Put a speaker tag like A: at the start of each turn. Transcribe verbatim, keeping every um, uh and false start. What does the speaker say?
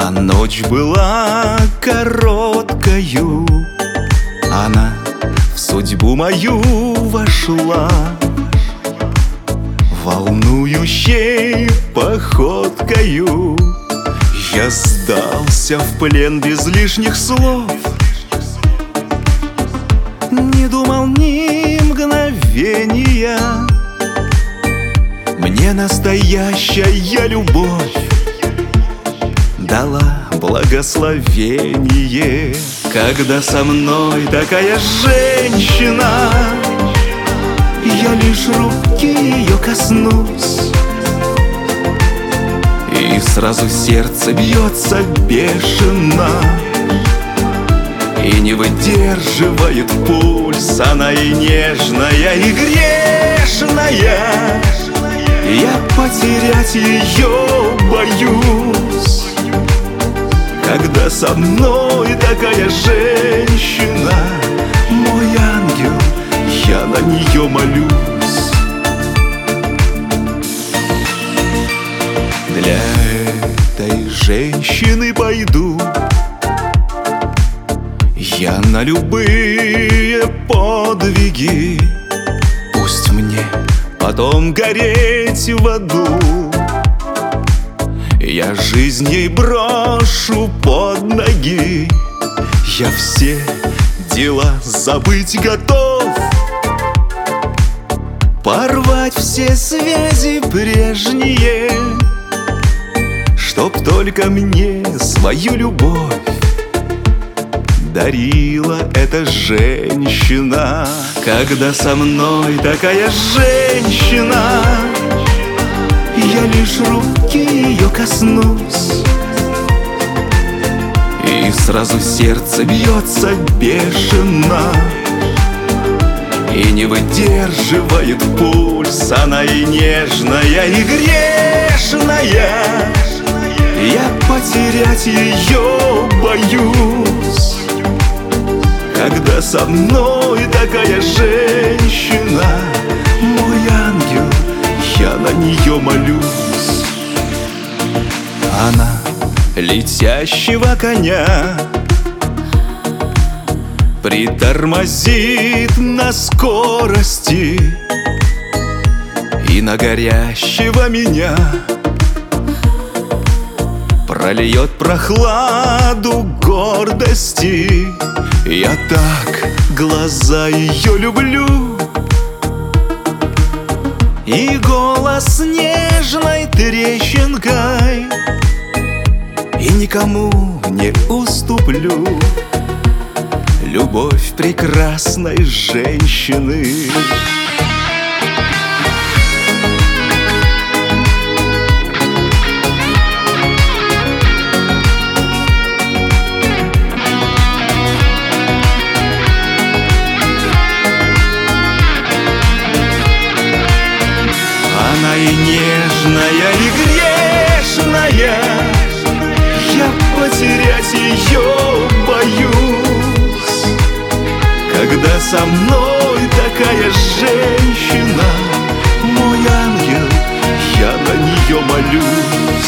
A: А ночь была короткою, она в судьбу мою вошла волнующей походкою. Я сдался в плен без лишних слов, не думал ни мгновения. Мне настоящая любовь дала благословение. Когда со мной такая женщина, я лишь руки ее коснусь, и сразу сердце бьется бешено, и не выдерживает пульс. Она и нежная, и грешная, я потерять ее боюсь. Когда со мной такая женщина, мой ангел, я на нее молюсь. Для этой женщины пойду я на любые подвиги. Пусть мне потом гореть в аду, я жизнь ей брошу под ноги. Я все дела забыть готов, порвать все связи прежние, чтоб только мне свою любовь дарила эта женщина. Когда со мной такая женщина, я лишь руки ее коснусь, и сразу сердце бьется бешено, и не выдерживает пульс. Она и нежная, и грешная, я потерять ее боюсь. Когда со мной такая женщина, мой ангел, я на нее молюсь. Она летящего коня притормозит на скорости, и на горящего меня прольет прохладу гордости. Я так глаза ее люблю, и голос нежной трещинкой, и никому не уступлю любовь прекрасной женщины. Она и нежная, и грешная, я потерять ее боюсь. Когда со мной такая женщина, мой ангел, я на нее молюсь.